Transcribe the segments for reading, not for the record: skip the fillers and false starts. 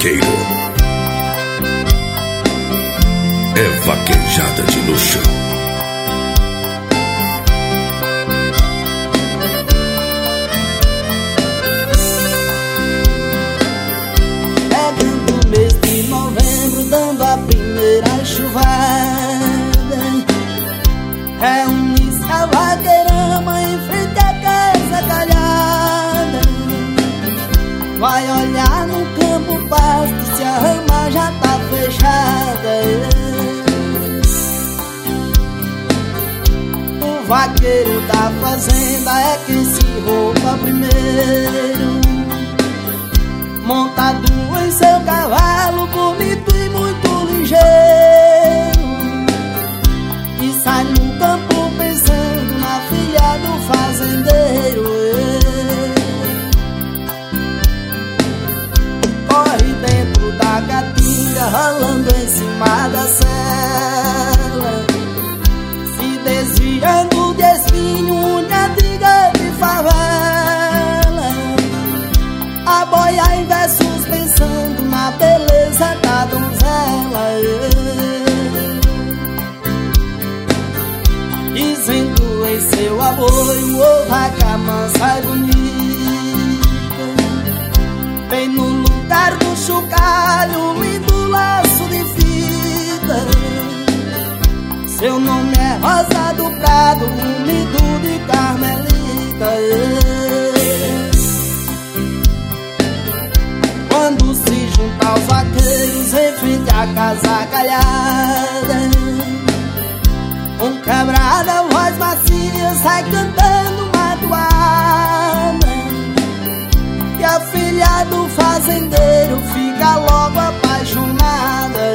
vaqueiro. É vaquejada de luxo. Chegando o mês de novembro, dando a primeira chuvada, reúne-se a vaqueirama em frente à casa galhada. Vai olhar no campo pasto, se a rama já tá fechada. O vaqueiro da fazenda é quem se roupa primeiro, montado em seu cavalo bonito e muito ligeiro, e sai no campo pensando na filha do fazendeiro. Corre dentro da caatinga, rolando em cima da sela, se desviando de espinho, unha de favela, a boia em versos pensando na beleza da donzela, dizendo em seu aboio, ô vaca mansa e bonita, bem no lugar do chocalho e do laço de fita. Seu nome é Rosa do Prado, úmido de Carmelita. Quando se juntam os vaqueiros em frente à casa galhada, um quebrada, voz macia, sai cantando uma toada, e a filha do fazendeiro fica logo apaixonada.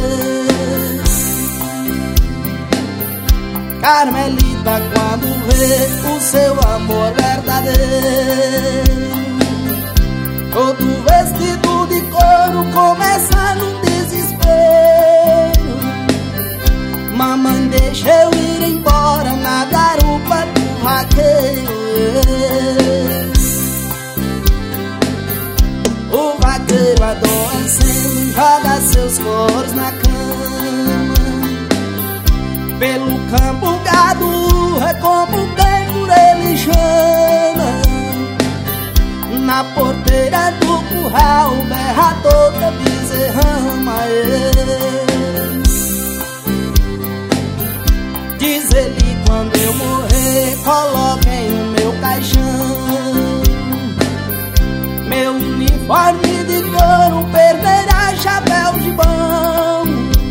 Carmelita, quando vê o seu amor verdadeiro, todo vestido de couro, começa num desespero. Mamãe, deixa eu ir embora na garupa do vaqueiro. O vaqueiro adoecendo joga seus coros na cama, pelo campo o gado é como quem por ele chama. Na porteira do curral berra toda bezerrama. Diz ele, quando eu morrer, coloquem o meu caixão, meu uniforme de couro perderá chapéu de bom,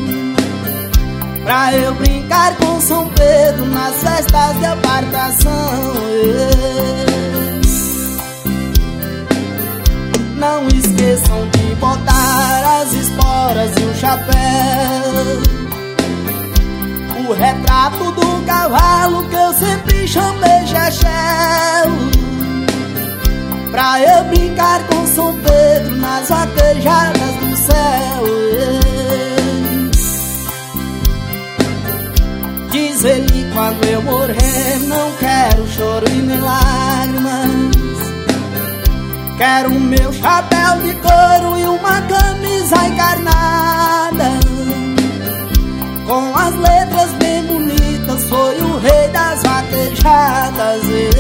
pra eu brincar com São Pedro nas festas de apartação. Não esqueçam de botar as esporas e o chapéu, o retrato do cavalo que eu sempre chamei Chechel, pra eu brincar com São Pedro nas vaquejadas do céu. Diz ele, quando eu morrer, não quero choro e nem lágrimas, quero o meu chapéu de couro e uma camisa encarnada, com as letras bem bonitas, foi o rei das vaquejadas.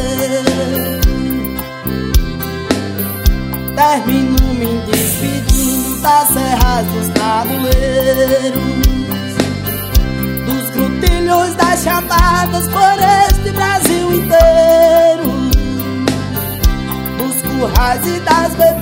Termino me despedindo das serras dos tabuleiros, dos grutilhos das chamadas por este Brasil inteiro, dos currais e das bebidas